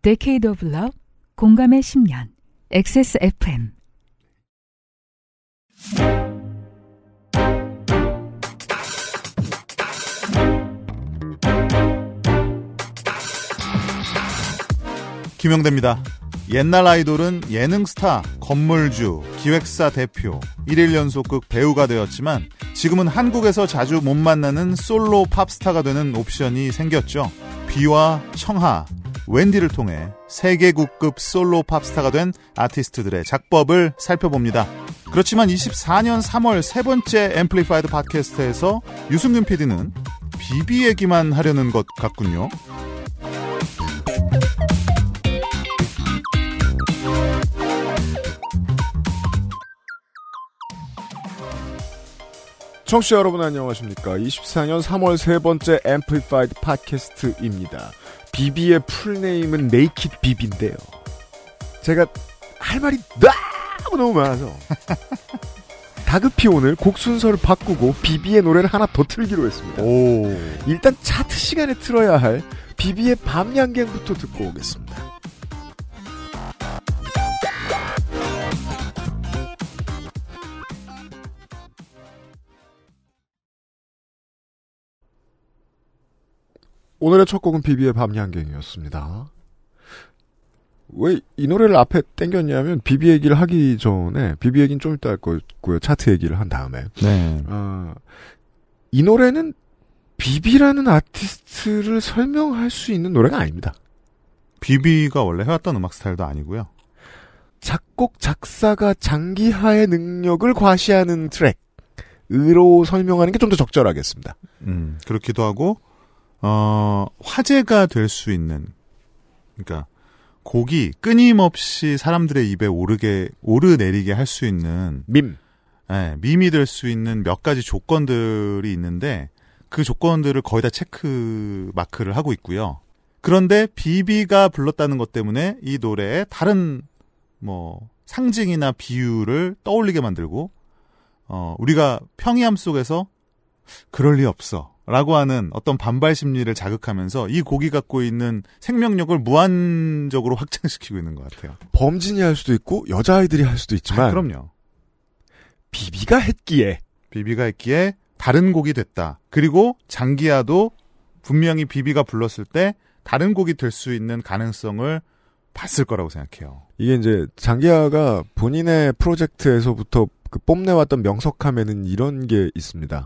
Decade of Love, 공감의 10년, XSFM. 김영대입니다. 옛날 아이돌은 예능 스타, 건물주, 기획사 대표, 1일 연속극 배우가 되었지만 지금은 한국에서 자주 못 만나는 솔로 팝스타가 되는 옵션이 생겼죠. 비와 청하, 웬디를 통해 세계국급 솔로 팝스타가 된 아티스트들의 작법을 살펴봅니다. 그렇지만 24년 3월 세 번째 앰플리파이드 팟캐스트에서 유승균 PD는 비비 얘기만 하려는 것 같군요. 청취자 여러분 안녕하십니까. 24년 3월 세 번째 앰플리파이드 팟캐스트입니다. 비비의 풀네임은 네이키드 비비인데요. 제가 할 말이 너무 많아서 다급히 오늘 곡 순서를 바꾸고 비비의 노래를 하나 더 틀기로 했습니다. 일단 차트 시간에 틀어야 할 비비의 밤양갱부터 듣고 오겠습니다. 오늘의 첫 곡은 비비의 밤양갱이었습니다. 왜 이 노래를 앞에 땡겼냐면 비비 얘기를 하기 전에 비비 얘기는 좀 이따 할 거고요. 차트 얘기를 한 다음에 네. 이 노래는 비비라는 아티스트를 설명할 수 있는 노래가 아닙니다. 비비가 원래 해왔던 음악 스타일도 아니고요. 작곡 작사가 장기하의 능력을 과시하는 트랙으로 설명하는 게 좀 더 적절하겠습니다. 그렇기도 하고 화제가 될 수 있는, 그러니까 곡이 끊임없이 사람들의 입에 오르내리게 할 수 있는 밈이 될 수 있는 몇 가지 조건들이 있는데 그 조건들을 거의 다 체크 마크를 하고 있고요. 그런데 비비가 불렀다는 것 때문에 이 노래에 다른 상징이나 비유를 떠올리게 만들고 우리가 평이함 속에서 그럴 리 없어 라고 하는 어떤 반발 심리를 자극하면서 이 곡이 갖고 있는 생명력을 무한적으로 확장시키고 있는 것 같아요. 범진이 할 수도 있고 여자아이들이 할 수도 있지만 그럼요. 비비가 했기에 다른 곡이 됐다. 그리고 장기하도 분명히 비비가 불렀을 때 다른 곡이 될 수 있는 가능성을 봤을 거라고 생각해요. 이게 이제 장기하가 본인의 프로젝트에서부터 뽐내왔던 명석함에는 이런 게 있습니다.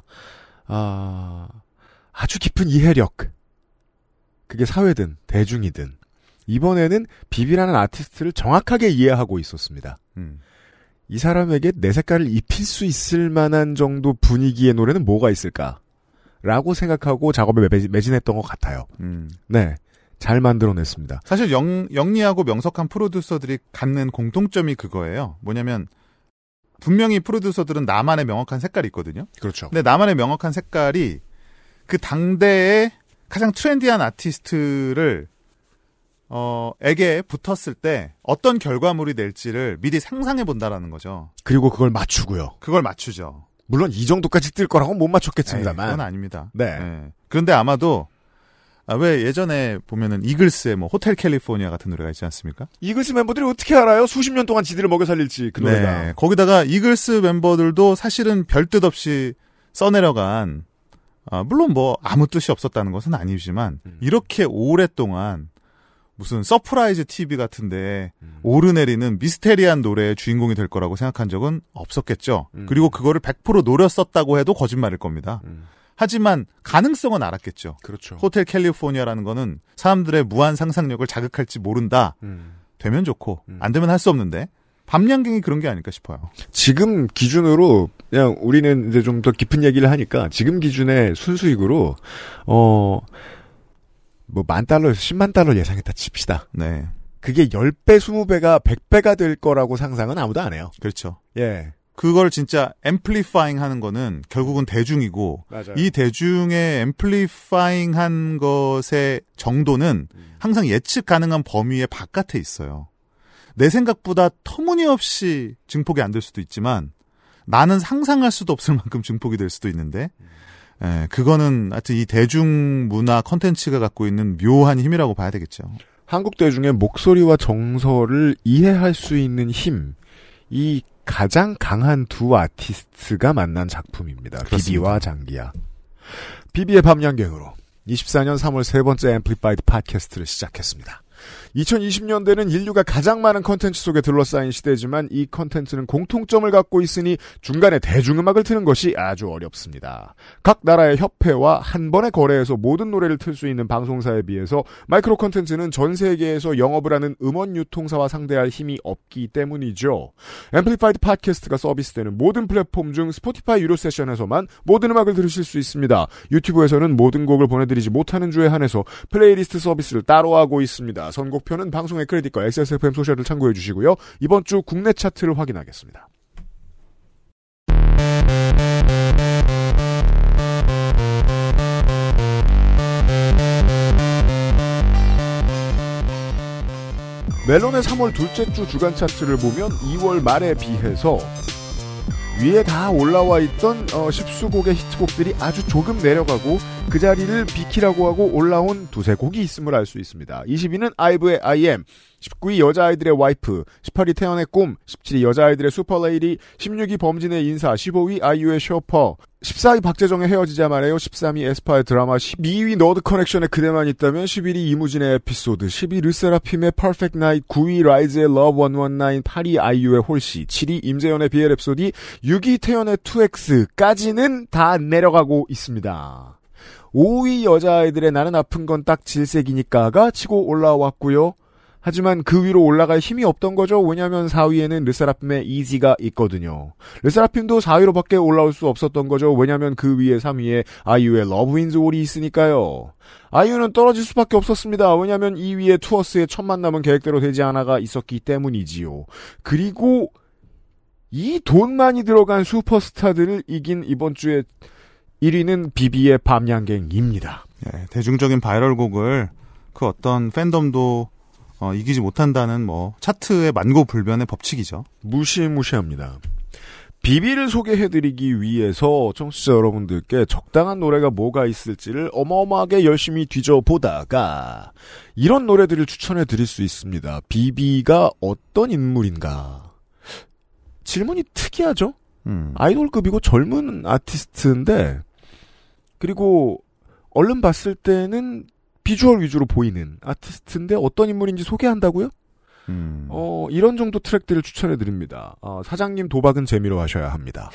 아주 깊은 이해력. 그게 사회든 대중이든 이번에는 비비라는 아티스트를 정확하게 이해하고 있었습니다. 이 사람에게 내 색깔을 입힐 수 있을 만한 정도 분위기의 노래는 뭐가 있을까라고 생각하고 작업에 매진했던 것 같아요. 네, 잘 만들어냈습니다. 사실 영리하고 명석한 프로듀서들이 갖는 공통점이 그거예요. 뭐냐면 분명히 프로듀서들은 나만의 명확한 색깔이 있거든요. 그렇죠. 근데 나만의 명확한 색깔이 그 당대의 가장 트렌디한 아티스트를 에게 붙었을 때 어떤 결과물이 낼지를 미리 상상해 본다라는 거죠. 그리고 그걸 맞추고요. 그걸 맞추죠. 물론 이 정도까지 뜰 거라고 못 맞췄겠습니다만. 그건 아닙니다. 네. 네. 그런데 아마도 왜 예전에 보면은 이글스의 호텔 캘리포니아 같은 노래가 있지 않습니까? 이글스 멤버들이 어떻게 알아요? 수십 년 동안 지들을 먹여 살릴지 그 노래가. 네. 거기다가 이글스 멤버들도 사실은 별 뜻 없이 써내려간 물론 아무 뜻이 없었다는 것은 아니지만 이렇게 오랫동안 무슨 서프라이즈 TV 같은데 오르내리는 미스테리한 노래의 주인공이 될 거라고 생각한 적은 없었겠죠. 그리고 그거를 100% 노렸었다고 해도 거짓말일 겁니다. 하지만 가능성은 알았겠죠. 그렇죠. 호텔 캘리포니아라는 거는 사람들의 무한 상상력을 자극할지 모른다. 되면 좋고 안 되면 할 수 없는데 밤양갱이 그런 게 아닐까 싶어요. 지금 기준으로 그냥 우리는 이제 좀 더 깊은 얘기를 하니까 지금 기준의 순수익으로 $10,000에서 $100,000 예상했다 칩시다. 네. 그게 10배, 20배가 100배가 될 거라고 상상은 아무도 안 해요. 그렇죠. 예. 그걸 진짜 앰플리파잉 하는 거는 결국은 대중이고 맞아요. 이 대중의 앰플리파잉 한 것의 정도는 항상 예측 가능한 범위의 바깥에 있어요. 내 생각보다 터무니없이 증폭이 안 될 수도 있지만 나는 상상할 수도 없을 만큼 증폭이 될 수도 있는데 그거는 하여튼 이 대중문화 컨텐츠가 갖고 있는 묘한 힘이라고 봐야 되겠죠. 한국 대중의 목소리와 정서를 이해할 수 있는 힘, 이 가장 강한 두 아티스트가 만난 작품입니다. 그렇습니다. 비비와 장기야. 비비의 밤양갱으로 24년 3월 세 번째 앰플리파이드 팟캐스트를 시작했습니다. 2020년대는 인류가 가장 많은 컨텐츠 속에 둘러싸인 시대지만 이 컨텐츠는 공통점을 갖고 있으니 중간에 대중음악을 트는 것이 아주 어렵습니다. 각 나라의 협회와 한 번의 거래에서 모든 노래를 틀 수 있는 방송사에 비해서 마이크로 컨텐츠는 전 세계에서 영업을 하는 음원 유통사와 상대할 힘이 없기 때문이죠. 앰플리파이드 팟캐스트가 서비스되는 모든 플랫폼 중 스포티파이 유료 세션에서만 모든 음악을 들으실 수 있습니다. 유튜브에서는 모든 곡을 보내드리지 못하는 주에 한해서 플레이리스트 서비스를 따로 하고 있습니다. 선곡표는 방송의 크레딧과 XSFM 소셜을 참고해 주시고요. 이번 주 국내 차트를 확인하겠습니다. 멜론의 3월 둘째 주 주간 차트를 보면 2월 말에 비해서 위에 다 올라와 있던 10수곡의 히트곡들이 아주 조금 내려가고 그 자리를 비키라고 하고 올라온 두세 곡이 있음을 알 수 있습니다. 20위는 아이브의 I am, 19위 여자아이들의 와이프, 18위 태연의 꿈, 17위 여자아이들의 슈퍼레이디, 16위 범진의 인사, 15위 아이유의 셔퍼, 14위 박재정의 헤어지자 말해요, 13위 에스파의 드라마, 12위 너드 커넥션의 그대만 있다면, 11위 이무진의 에피소드, 10위 르세라핌의 퍼펙트 나잇, 9위 라이즈의 러브 119, 8위 아이유의 홀씨, 7위 임재현의 비엘 랩소디, 6위 태연의 2X까지는 다 내려가고 있습니다. 5위 여자아이들의 나는 아픈 건 딱 질색이니까가 치고 올라왔고요. 하지만 그 위로 올라갈 힘이 없던 거죠. 왜냐하면 4위에는 르세라핌의 이지가 있거든요. 르세라핌도 4위로밖에 올라올 수 없었던 거죠. 왜냐하면 그 위에 3위에 아이유의 러브 윈즈 올이 있으니까요. 아이유는 떨어질 수밖에 없었습니다. 왜냐하면 2위에 투어스의 첫 만남은 계획대로 되지 않아가 있었기 때문이지요. 그리고 이 돈 많이 들어간 슈퍼스타들을 이긴 이번 주에 1위는 비비의 밤양갱입니다. 네, 대중적인 바이럴 곡을 그 어떤 팬덤도 이기지 못한다는 차트의 만고불변의 법칙이죠. 무시무시합니다. 비비를 소개해드리기 위해서 청취자 여러분들께 적당한 노래가 뭐가 있을지를 어마어마하게 열심히 뒤져보다가 이런 노래들을 추천해드릴 수 있습니다. 비비가 어떤 인물인가. 질문이 특이하죠? 아이돌급이고 젊은 아티스트인데 그리고 얼른 봤을 때는 비주얼 위주로 보이는 아티스트인데 어떤 인물인지 소개한다고요? 이런 정도 트랙들을 추천해드립니다. 사장님 도박은 재미로 하셔야 합니다.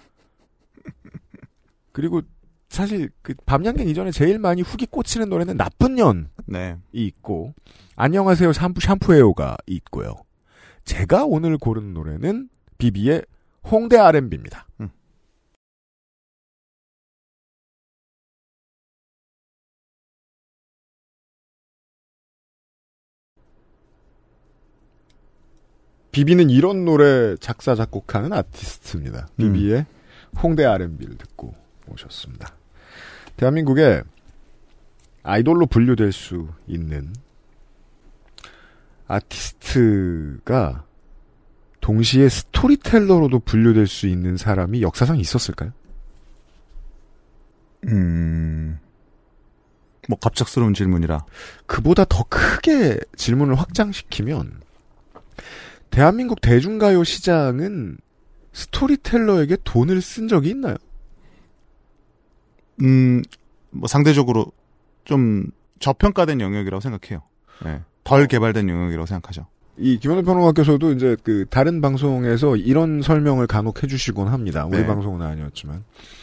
그리고 사실 그 밤양갱 이전에 제일 많이 훅이 꽂히는 노래는 나쁜 년이 있고 안녕하세요 샴푸해요가 있고요. 제가 오늘 고른 노래는 비비의 홍대 R&B입니다. 비비는 이런 노래 작사 작곡하는 아티스트입니다. 비비의 홍대 R&B를 듣고 오셨습니다. 대한민국에 아이돌로 분류될 수 있는 아티스트가 동시에 스토리텔러로도 분류될 수 있는 사람이 역사상 있었을까요? 갑작스러운 질문이라. 그보다 더 크게 질문을 확장시키면 대한민국 대중가요 시장은 스토리텔러에게 돈을 쓴 적이 있나요? 상대적으로 좀 저평가된 영역이라고 생각해요. 네. 덜 개발된 영역이라고 생각하죠. 이 김현우 평론가께서도 이제 그 다른 방송에서 이런 설명을 간혹 해주시곤 합니다. 우리 방송은 아니었지만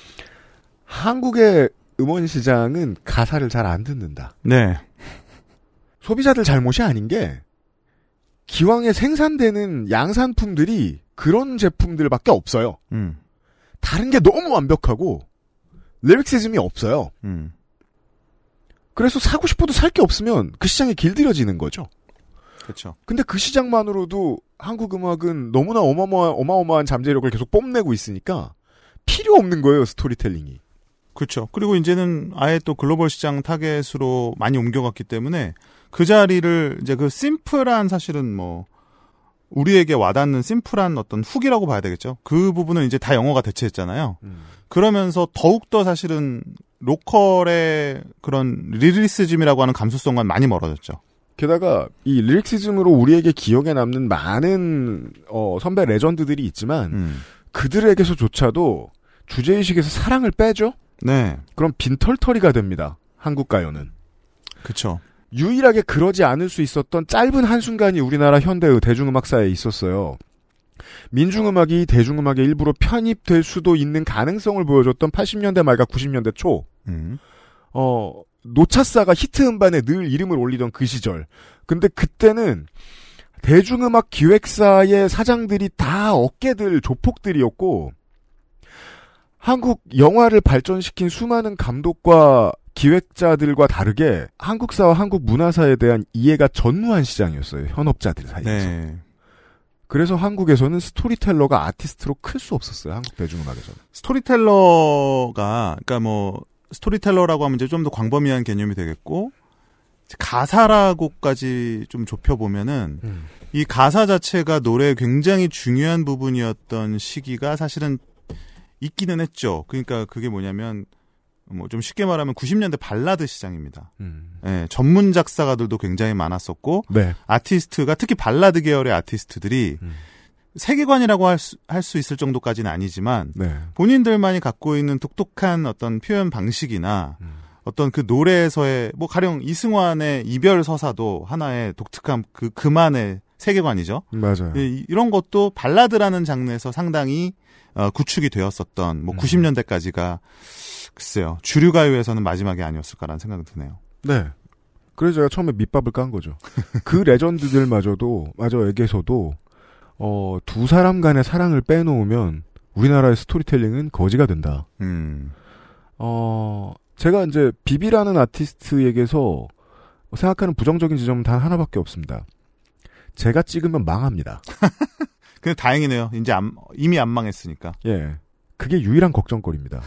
한국의 음원 시장은 가사를 잘 안 듣는다. 네. 소비자들 잘못이 아닌 게 기왕에 생산되는 양산품들이 그런 제품들밖에 없어요. 다른 게 너무 완벽하고 리릭시즘이 없어요. 그래서 사고 싶어도 살 게 없으면 그 시장에 길들여지는 거죠. 그렇죠. 근데 그 시장만으로도 한국 음악은 너무나 어마어마한 잠재력을 계속 뽐내고 있으니까 필요 없는 거예요, 스토리텔링이. 그렇죠. 그리고 이제는 아예 또 글로벌 시장 타겟으로 많이 옮겨갔기 때문에 그 자리를 이제 그 심플한 사실은 우리에게 와닿는 심플한 어떤 훅이라고 봐야 되겠죠. 그 부분은 이제 다 영어가 대체했잖아요. 그러면서 더욱더 사실은 로컬의 그런 리리스즘이라고 하는 감수성과는 많이 멀어졌죠. 게다가 이 리릭시즘으로 우리에게 기억에 남는 많은 선배 레전드들이 있지만 그들에게서조차도 주제의식에서 사랑을 빼죠. 네. 그럼 빈털터리가 됩니다. 한국 가요는. 그렇죠. 유일하게 그러지 않을 수 있었던 짧은 한순간이 우리나라 현대의 대중음악사에 있었어요. 민중음악이 대중음악의 일부로 편입될 수도 있는 가능성을 보여줬던 80년대 말과 90년대 초. 노차사가 히트 음반에 늘 이름을 올리던 그 시절. 근데 그때는 대중음악 기획사의 사장들이 다 어깨들 조폭들이었고 한국 영화를 발전시킨 수많은 감독과 기획자들과 다르게 한국사와 한국 문화사에 대한 이해가 전무한 시장이었어요. 현업자들 사이에서. 네. 그래서 한국에서는 스토리텔러가 아티스트로 클 수 없었어요. 한국 대중음악에서는. 스토리텔러가 그러니까 뭐 스토리텔러라고 하면 이제 좀 더 광범위한 개념이 되겠고 가사라고까지 좀 좁혀보면은 이 가사 자체가 노래의 굉장히 중요한 부분이었던 시기가 사실은 있기는 했죠. 그러니까 그게 뭐냐면 뭐 좀 쉽게 말하면 90년대 발라드 시장입니다. 네, 전문 작사가들도 굉장히 많았었고 네. 아티스트가 특히 발라드 계열의 아티스트들이 세계관이라고 할 수 있을 정도까지는 아니지만 네. 본인들만이 갖고 있는 독특한 어떤 표현 방식이나 어떤 그 노래에서의 뭐 가령 이승환의 이별 서사도 하나의 독특한 그만의 세계관이죠. 맞아요. 이런 것도 발라드라는 장르에서 상당히 구축이 되었었던 뭐 90년대까지가 글쎄요. 주류 가요에서는 마지막이 아니었을까라는 생각이 드네요. 네. 그래서 제가 처음에 밑밥을 깐 거죠. 그 레전드들마저에게서도 두 사람 간의 사랑을 빼놓으면 우리나라의 스토리텔링은 거지가 된다. 제가 이제 비비라는 아티스트에게서 생각하는 부정적인 지점은 단 하나밖에 없습니다. 제가 찍으면 망합니다. 근데 다행이네요. 이제 이미 안 망했으니까. 예. 그게 유일한 걱정거리입니다.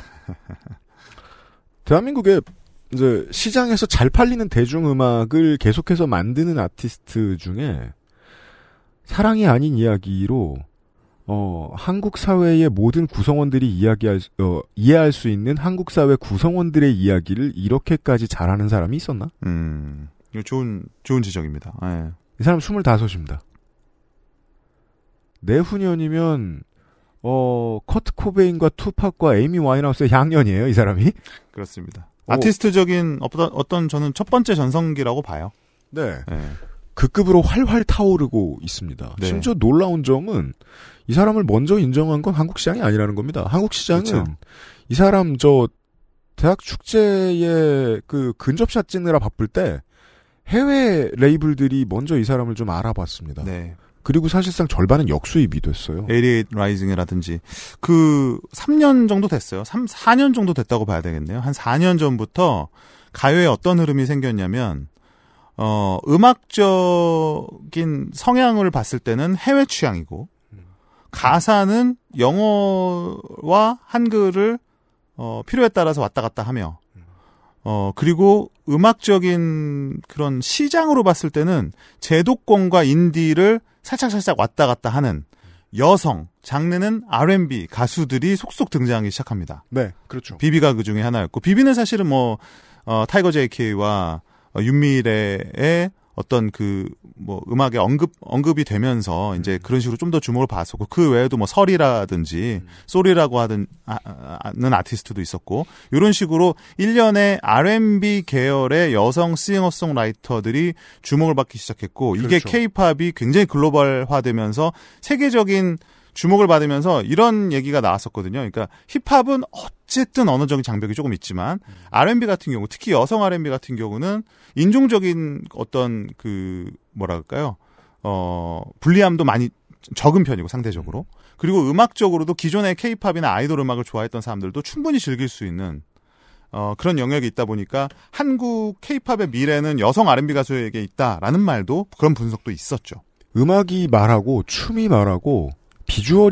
대한민국에 이제 시장에서 잘 팔리는 대중음악을 계속해서 만드는 아티스트 중에 사랑이 아닌 이야기로 한국 사회의 모든 구성원들이 이해할 수 있는 한국 사회 구성원들의 이야기를 이렇게까지 잘하는 사람이 있었나? 이거 좋은 지적입니다. 네. 이 사람 25입니다. 내후년이면 커트 코베인과 투팍과 에이미 와인하우스의 향년이에요, 이 사람이? 그렇습니다. 아티스트적인 어떤 저는 첫 번째 전성기라고 봐요. 네. 네. 그 급으로 활활 타오르고 있습니다. 네. 심지어 놀라운 점은 이 사람을 먼저 인정한 건 한국 시장이 아니라는 겁니다. 한국 시장은 그렇죠. 이 사람 대학 축제에 그 근접샷 찍느라 바쁠 때 해외 레이블들이 먼저 이 사람을 좀 알아봤습니다. 네. 그리고 사실상 절반은 역수입이 됐어요. 88 라이징이라든지 그 3년 정도 됐어요. 4년 정도 됐다고 봐야 되겠네요. 한 4년 전부터 가요에 어떤 흐름이 생겼냐면 음악적인 성향을 봤을 때는 해외 취향이고 가사는 영어와 한글을 필요에 따라서 왔다 갔다 하며 그리고 음악적인 그런 시장으로 봤을 때는 제도권과 인디를 살짝 왔다 갔다 하는 여성, 장르는 R&B 가수들이 속속 등장하기 시작합니다. 네, 그렇죠. 비비가 그 중에 하나였고, 비비는 사실은 타이거 JK와 윤미래의 어떤 음악에 언급이 되면서 이제 그런 식으로 좀 더 주목을 받았었고, 그 외에도 설이라든지, 소리라고 하는 아티스트도 있었고, 이런 식으로 1년에 R&B 계열의 여성 싱어송라이터들이 주목을 받기 시작했고, 그렇죠. 이게 K-팝이 굉장히 글로벌화되면서 세계적인 주목을 받으면서 이런 얘기가 나왔었거든요. 그러니까 힙합은 어쨌든 언어적인 장벽이 조금 있지만 R&B 같은 경우, 특히 여성 R&B 같은 경우는 인종적인 어떤 불리함도 많이 적은 편이고 상대적으로. 그리고 음악적으로도 기존의 K-팝이나 아이돌 음악을 좋아했던 사람들도 충분히 즐길 수 있는 그런 영역이 있다 보니까 한국 K-팝의 미래는 여성 R&B 가수에게 있다라는 말도 그런 분석도 있었죠. 음악이 말하고 춤이 말하고 비주얼이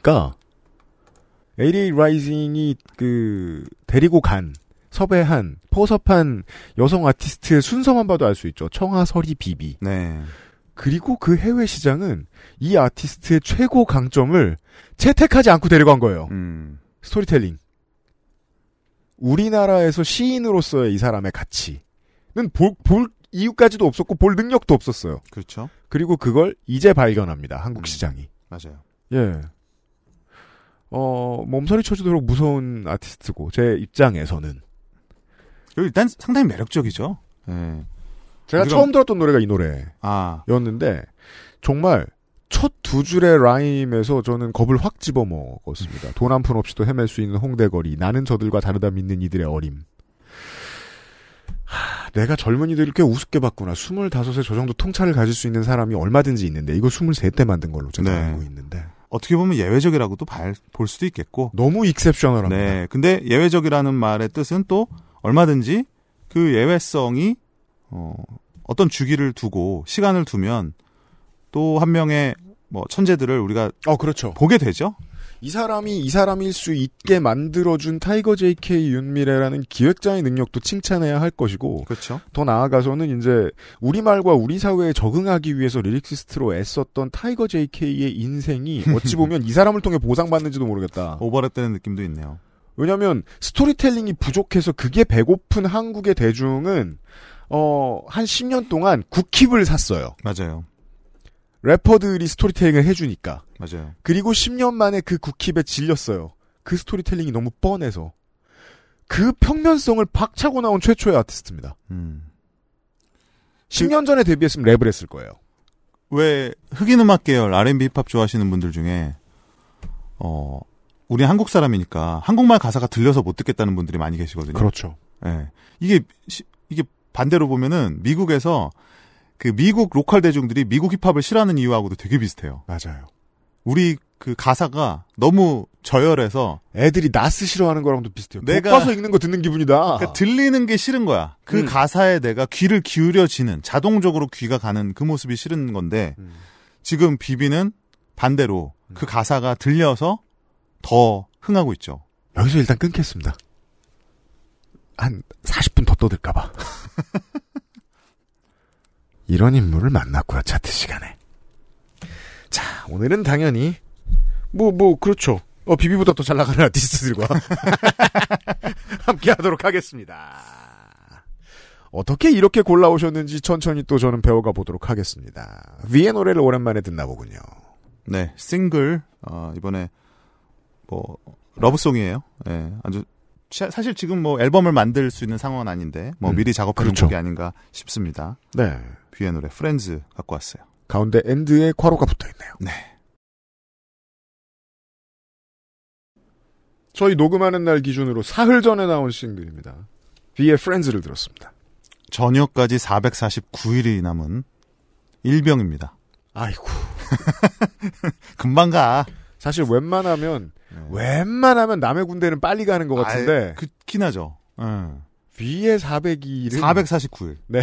말하니까88 라이징이 데리고 간 섭외한 포섭한 여성 아티스트의 순서만 봐도 알 수 있죠. 청아, 설이, 비비. 네. 그리고 그 해외 시장은 이 아티스트의 최고 강점을 채택하지 않고 데려간 거예요. 스토리텔링. 우리나라에서 시인으로서의 이 사람의 가치는 이유까지도 없었고 볼 능력도 없었어요. 그렇죠. 그리고 그걸 이제 발견합니다. 한국 시장이. 맞아요. 예. 몸서리 쳐주도록 무서운 아티스트고 제 입장에서는 일단 상당히 매력적이죠. 예. 제가 처음 들었던 노래가 이 노래였는데 정말 첫 두 줄의 라임에서 저는 겁을 확 집어먹었습니다. 돈 한 푼 없이도 헤맬 수 있는 홍대거리, 나는 저들과 다르다 믿는 이들의 어림. 내가 젊은이들을 꽤 우습게 봤구나. 25에 저 정도 통찰을 가질 수 있는 사람이 얼마든지 있는데 이거 23때 만든 걸로 제가 알고 있는데 어떻게 보면 예외적이라고도 볼 수도 있겠고 너무 익셉셔널합니다. 네, 근데 예외적이라는 말의 뜻은 또 얼마든지 그 예외성이 어떤 주기를 두고 시간을 두면 또 한 명의 뭐 천재들을 우리가 그렇죠. 보게 되죠. 이 사람일 수 있게 만들어준 타이거 JK 윤미래라는 기획자의 능력도 칭찬해야 할 것이고, 그렇죠. 더 나아가서는 이제 우리말과 우리 사회에 적응하기 위해서 리릭시스트로 애썼던 타이거 JK의 인생이 어찌 보면 이 사람을 통해 보상받는지도 모르겠다. 오버랩되는 느낌도 있네요. 왜냐하면 스토리텔링이 부족해서 그게 배고픈 한국의 대중은 한 10년 동안 국힙을 샀어요. 맞아요. 래퍼들이 스토리텔링을 해주니까. 맞아요. 그리고 그리고 10년 만에 그 국힙에 질렸어요. 그 스토리텔링이 너무 뻔해서. 그 평면성을 박차고 나온 최초의 아티스트입니다. 10년 전에 데뷔했으면 랩을 했을 거예요. 왜 흑인 음악 계열 R&B 힙합 좋아하시는 분들 중에 우리 한국 사람이니까 한국말 가사가 들려서 못 듣겠다는 분들이 많이 계시거든요. 그렇죠. 네. 이게 반대로 보면은 미국에서 그 미국 로컬 대중들이 미국 힙합을 싫어하는 이유하고도 되게 비슷해요. 맞아요. 우리 그 가사가 너무 저열해서 애들이 나스 싫어하는 거랑도 비슷해요. 내가 교과서 읽는 거 듣는 기분이다. 그러니까 들리는 게 싫은 거야. 그 가사에 내가 귀를 기울여지는 자동적으로 귀가 가는 그 모습이 싫은 건데 지금 비비는 반대로 그 가사가 들려서 더 흥하고 있죠. 여기서 일단 끊겠습니다. 한 40분 더 떠들까 봐. 이런 인물을 만났고요. 차트 시간에. 자, 오늘은 당연히 그렇죠. 비비보다 더 잘 나가는 아티스트들과 함께 하도록 하겠습니다. 어떻게 이렇게 골라오셨는지 천천히 또 저는 배워가 보도록 하겠습니다. 위의 노래를 오랜만에 듣나 보군요. 네, 싱글 이번에 러브송이에요. 네, 아주 사실 지금 앨범을 만들 수 있는 상황은 아닌데 미리 작업해놓은 그렇죠. 곡이 아닌가 싶습니다. 네, 뷔의 노래 프렌즈 갖고 왔어요. 가운데 엔드에 괄호가 붙어있네요. 네. 저희 녹음하는 날 기준으로 사흘 전에 나온 싱글입니다. 뷔의 프렌즈를 들었습니다. 전역까지 449일이 남은 일병입니다. 아이고. 금방 가. 사실 웬만하면 남의 군대는 빨리 가는 것 같은데. 그렇긴 하죠. 뷔의 402일은 449일. 네.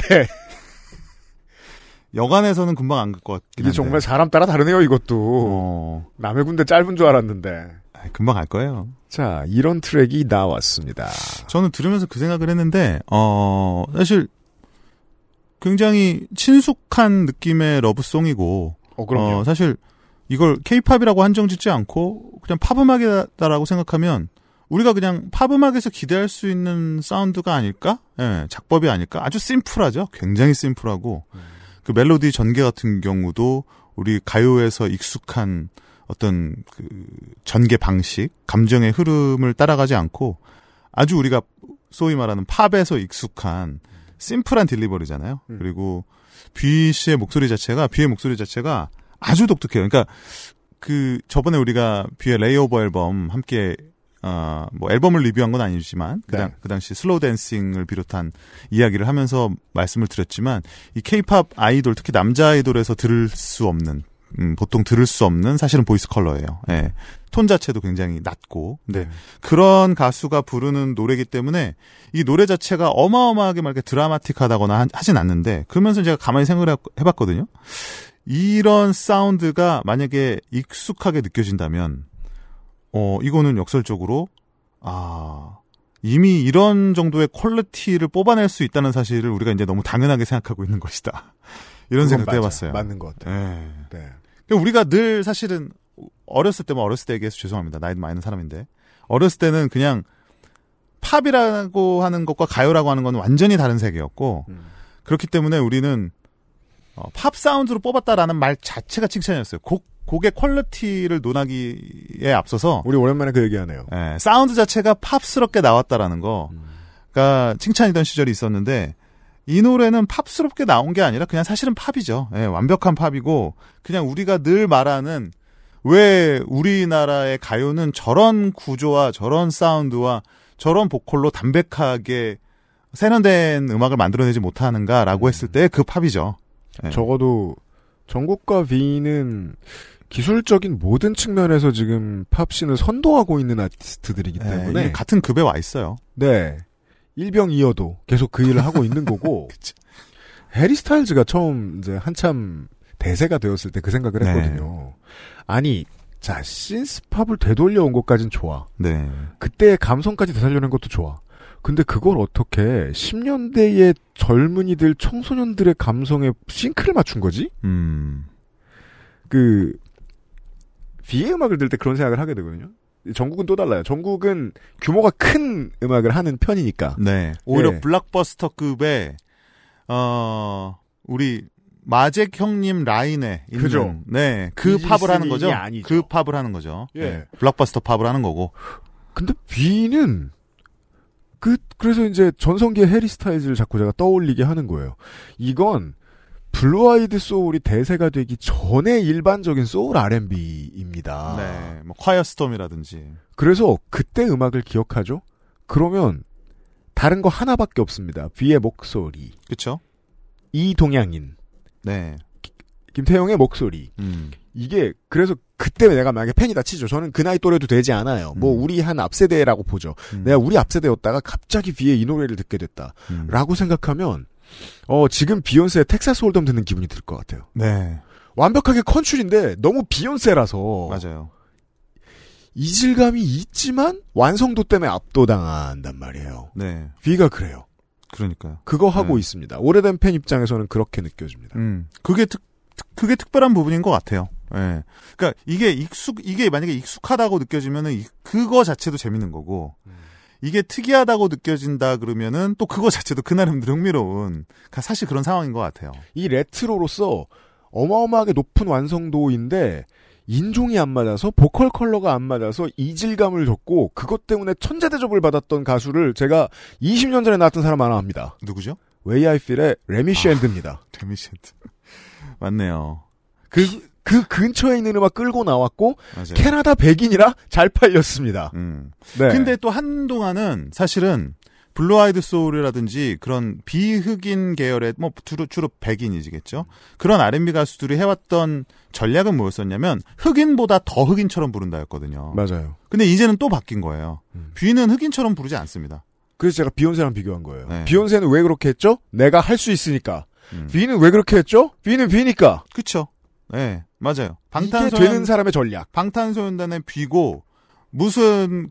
여간에서는 금방 안 갈 것 같긴 한데. 이게 정말 사람 따라 다르네요, 이것도. 남의 군대 짧은 줄 알았는데. 금방 갈 거예요. 자, 이런 트랙이 나왔습니다. 저는 들으면서 그 생각을 했는데, 사실 굉장히 친숙한 느낌의 러브송이고, 그럼요. 사실 이걸 K-팝이라고 한정 짓지 않고 그냥 팝음악이다라고 생각하면 우리가 그냥 팝음악에서 기대할 수 있는 사운드가 아닐까? 예, 작법이 아닐까? 아주 심플하죠. 굉장히 심플하고 그 멜로디 전개 같은 경우도 우리 가요에서 익숙한 어떤 그 전개 방식, 감정의 흐름을 따라가지 않고 아주 우리가 소위 말하는 팝에서 익숙한 심플한 딜리버리잖아요. 그리고 뷔의 목소리 자체가 아주 독특해요. 그러니까 저번에 우리가 뷔의 레이오버 앨범 함께 앨범을 리뷰한 건 아니지만 그 당시 슬로우 댄싱을 비롯한 이야기를 하면서 말씀을 드렸지만 이 K-팝 아이돌 특히 남자 아이돌에서 들을 수 없는 보통 들을 수 없는 사실은 보이스 컬러예요. 예. 톤 자체도 굉장히 낮고. 근데 그런 가수가 부르는 노래이기 때문에 이 노래 자체가 어마어마하게 막 이렇게 드라마틱하다거나 하진 않는데 그러면서 제가 가만히 생각을 해봤거든요. 이런 사운드가 만약에 익숙하게 느껴진다면 이거는 역설적으로 이미 이런 정도의 퀄리티를 뽑아낼 수 있다는 사실을 우리가 이제 너무 당연하게 생각하고 있는 것이다. 이런 생각도 해봤어요. 맞는 것 같아요. 네. 우리가 늘 사실은 어렸을 때 얘기해서 죄송합니다. 나이 많은 사람인데 어렸을 때는 그냥 팝이라고 하는 것과 가요라고 하는 건 완전히 다른 세계였고 그렇기 때문에 우리는 팝 사운드로 뽑았다라는 말 자체가 칭찬이었어요. 곡의 퀄리티를 논하기에 앞서서 우리 오랜만에 그 얘기하네요. 예, 사운드 자체가 팝스럽게 나왔다라는 거가 칭찬이던 시절이 있었는데 이 노래는 팝스럽게 나온 게 아니라 그냥 사실은 팝이죠. 예, 완벽한 팝이고 그냥 우리가 늘 말하는 왜 우리나라의 가요는 저런 구조와 저런 사운드와 저런 보컬로 담백하게 세련된 음악을 만들어내지 못하는가라고 했을 때 그 팝이죠. 예. 적어도 정국과 V는 기술적인 모든 측면에서 지금 팝씬을 선도하고 있는 아티스트들이기 때문에 같은 급에 와 있어요. 네. 일병이어도 계속 그 일을 하고 있는 거고 해리 스타일즈가 처음 이제 한참 대세가 되었을 때 그 생각을 했거든요. 아니 자 신스팝을 되돌려온 것까진 좋아. 네. 그때의 감성까지 되살려낸 것도 좋아. 근데 그걸 어떻게 10년대의 젊은이들 청소년들의 감성에 싱크를 맞춘 거지? V의 음악을 들을 때 그런 생각을 하게 되거든요. 전국은 또 달라요. 전국은 규모가 큰 음악을 하는 편이니까. 네. 오히려 블록버스터급의 우리 마잭 형님 라인에 있는 그죠. 네. 그 팝을 하는 거죠. 아니죠. 그 팝을 하는 거죠. 예. 네. 블록버스터 팝을 하는 거고. 근데 V는 그래서 이제 전성기의 해리 스타일즈를 자꾸 제가 떠올리게 하는 거예요. 이건 블루 아이드 소울이 대세가 되기 전에 일반적인 소울 R&B입니다. 네, 뭐 콰이어스톰이라든지. 그래서 그때 음악을 기억하죠? 그러면 다른 거 하나밖에 없습니다. V의 목소리. 그렇죠? 이동양인. 네. 김태형의 목소리. 이게 그래서 그때 내가 만약에 팬이다 치죠. 저는 그 나이 또래도 되지 않아요. 뭐 우리 한 앞세대라고 보죠. 내가 우리 앞세대였다가 갑자기 V의 이 노래를 듣게 됐다. 라고 생각하면 지금 비욘세의 텍사스 홀덤 듣는 기분이 들 것 같아요. 네. 완벽하게 컨츄리인데 너무 비욘세라서 맞아요. 이질감이 있지만 완성도 때문에 압도당한단 말이에요. 네. V가 그래요. 그러니까요. 그거 하고 있습니다. 오래된 팬 입장에서는 그렇게 느껴집니다. 그게 특별한 부분인 것 같아요. 예. 네. 그러니까 이게 만약에 익숙하다고 느껴지면은 그거 자체도 재밌는 거고, 이게 특이하다고 느껴진다 그러면은 또 그거 자체도 그나름대로 흥미로운, 사실 그런 상황인 것 같아요. 이 레트로로서 어마어마하게 높은 완성도인데 인종이 안 맞아서 보컬 컬러가 안 맞아서 이질감을 줬고 그것 때문에 천재 대접을 받았던 가수를 제가 20년 전에 나왔던 사람 하나 합니다. 누구죠? 웨이 아이 필의 레미 샌드입니다. 레미 샌드. 맞네요. 그 근처에 있는 음악 끌고 나왔고 맞아요. 캐나다 백인이라 잘 팔렸습니다. 네. 근데 또 한동안은 사실은 블루 아이드 소울이라든지 그런 비흑인 계열의 뭐 주로 백인이지겠죠. 그런 R&B 가수들이 해왔던 전략은 뭐였었냐면 흑인보다 더 흑인처럼 부른다였거든요. 맞아요. 근데 이제는 또 바뀐 거예요. V는 흑인처럼 부르지 않습니다. 그래서 제가 비욘세랑 비교한 거예요. 네. 비욘세는 왜 그렇게 했죠? 내가 할 수 있으니까. V는 왜 그렇게 했죠? V는 V니까. 그쵸. 네, 맞아요. 이게 되는 사람의 전략. 방탄소년단의 V고 무슨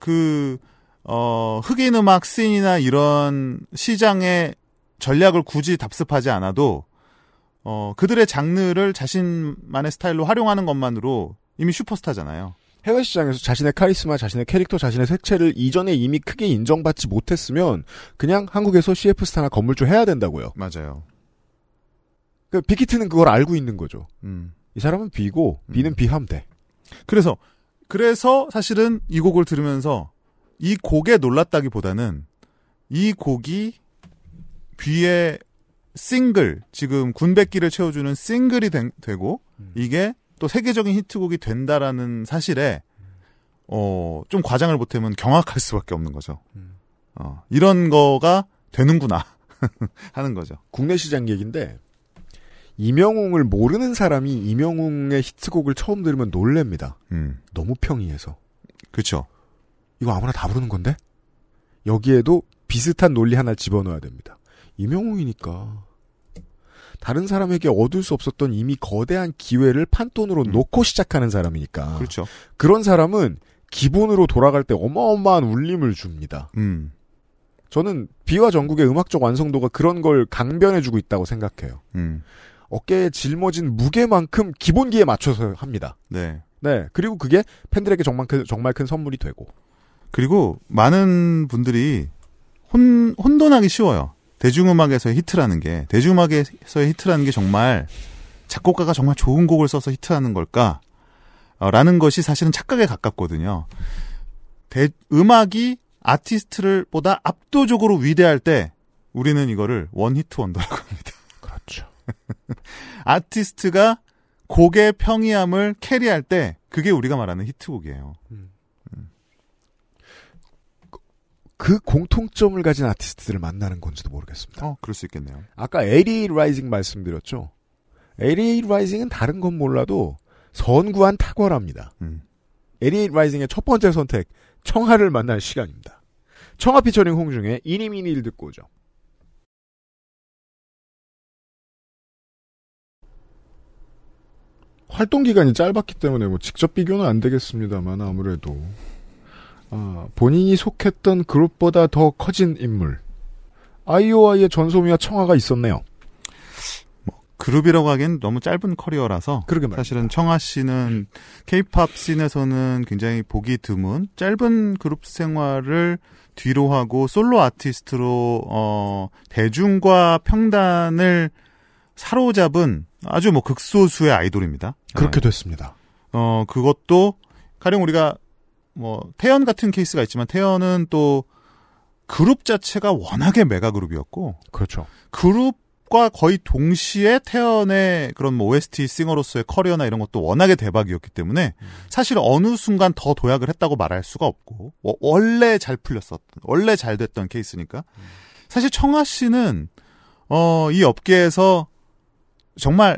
흑인 음악 씬이나 이런 시장의 전략을 굳이 답습하지 않아도 그들의 장르를 자신만의 스타일로 활용하는 것만으로 이미 슈퍼스타잖아요. 해외 시장에서 자신의 카리스마, 자신의 캐릭터, 자신의 색채를 이전에 이미 크게 인정받지 못했으면 그냥 한국에서 CF 스타나 건물주 해야 된다고요. 맞아요. 그 빅히트는 그걸 알고 있는 거죠. 이 사람은 B고 B는 B하면 돼. 그래서 사실은 이 곡을 들으면서 이 곡에 놀랐다기보다는 이 곡이 B의 싱글, 지금 군백기를 채워주는 싱글이 되고 이게 또 세계적인 히트곡이 된다라는 사실에 좀 과장을 보태면 경악할 수밖에 없는 거죠. 이런 거가 되는구나 하는 거죠. 국내 시장 얘기인데 이명웅을 모르는 사람이 이명웅의 히트곡을 처음 들으면 놀랍니다. 너무 평이해서. 그렇죠. 이거 아무나 다 부르는 건데? 여기에도 비슷한 논리 하나 집어넣어야 됩니다. 이명웅이니까 다른 사람에게 얻을 수 없었던 이미 거대한 기회를 판돈으로 놓고 시작하는 사람이니까. 그렇죠. 그런 사람은 기본으로 돌아갈 때 어마어마한 울림을 줍니다. 저는 비와 전국의 음악적 완성도가 그런 걸 강변해주고 있다고 생각해요. 어깨에 짊어진 무게만큼 기본기에 맞춰서 합니다. 네. 네. 그리고 그게 팬들에게 정말 큰 선물이 되고. 그리고 많은 분들이 혼돈하기 쉬워요. 대중음악에서의 히트라는 게 정말 작곡가가 정말 좋은 곡을 써서 히트하는 걸까? 라는 것이 사실은 착각에 가깝거든요. 음악이 아티스트를 보다 압도적으로 위대할 때 우리는 이거를 원히트 원더라고 합니다. 그렇죠. 아티스트가 곡의 평이함을 캐리할 때 그게 우리가 말하는 히트곡이에요. 그 공통점을 가진 아티스트들을 만나는 건지도 모르겠습니다. 그럴 수 있겠네요. 아까 88 라이징 말씀드렸죠. 88 라이징은 다른 건 몰라도 선구한 탁월합니다. 88 라이징의 첫 번째 선택, 청하를 만날 시간입니다. 청하 피처링 홍중의 이니미니를 듣고 오죠. 활동 기간이 짧았기 때문에 직접 비교는 안 되겠습니다만 아무래도 본인이 속했던 그룹보다 더 커진 인물 아이오아이의 전소미와 청하가 있었네요. 그룹이라고 하기엔 너무 짧은 커리어라서 사실은 청하 씨는 K-팝 씬에서는 굉장히 보기 드문 짧은 그룹 생활을 뒤로 하고 솔로 아티스트로 대중과 평단을 사로잡은 아주 극소수의 아이돌입니다. 그렇게 됐습니다. 그것도 가령 우리가 태연 같은 케이스가 있지만 태연은 또 그룹 자체가 워낙에 메가 그룹이었고 그렇죠. 그룹과 거의 동시에 태연의 그런 OST 싱어로서의 커리어나 이런 것도 워낙에 대박이었기 때문에 사실 어느 순간 더 도약을 했다고 말할 수가 없고 원래 잘 풀렸었던 원래 잘 됐던 케이스니까 사실 청아 씨는 이 업계에서 정말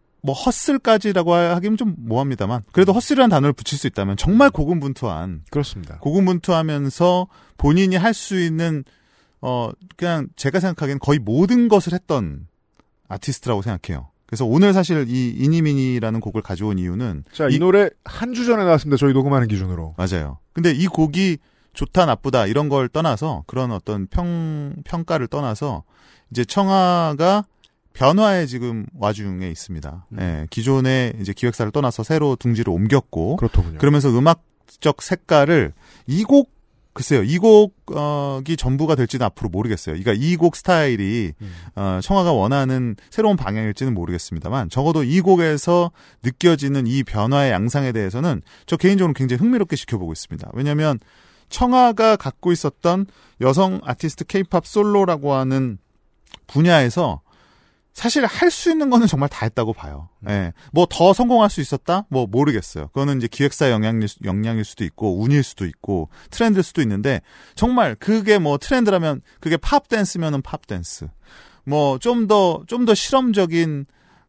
헛슬까지라고 하기는 좀 모호합니다만 그래도 헛슬이라는 단어를 붙일 수 있다면 정말 고군분투한 그렇습니다. 고군분투하면서 본인이 할 수 있는 그냥 제가 생각하기엔 거의 모든 것을 했던 아티스트라고 생각해요. 그래서 오늘 사실 이 이니미니라는 곡을 가져온 이유는 이 노래 한 주 전에 나왔습니다. 저희 녹음하는 기준으로. 맞아요. 근데 이 곡이 좋다 나쁘다 이런 걸 떠나서 그런 어떤 평가를 떠나서 이제 청아가 변화에 지금 와중에 있습니다. 예, 기존의 이제 기획사를 떠나서 새로 둥지를 옮겼고, 그렇더군요. 그러면서 음악적 색깔을 글쎄요, 이 곡이 전부가 될지는 앞으로 모르겠어요. 그러니까 이 곡 스타일이 청아가 원하는 새로운 방향일지는 모르겠습니다만, 적어도 이 곡에서 느껴지는 이 변화의 양상에 대해서는 저 개인적으로 굉장히 흥미롭게 지켜보고 있습니다. 왜냐하면 청아가 갖고 있었던 여성 아티스트 K-팝 솔로라고 하는 분야에서 사실 할 수 있는 거는 정말 다 했다고 봐요. 예. 더 성공할 수 있었다? 모르겠어요. 그거는 이제 기획사 영향일 수도 있고, 운일 수도 있고, 트렌드일 수도 있는데, 정말 그게 트렌드라면, 그게 팝 댄스면은 팝 댄스. 좀 더 실험적인,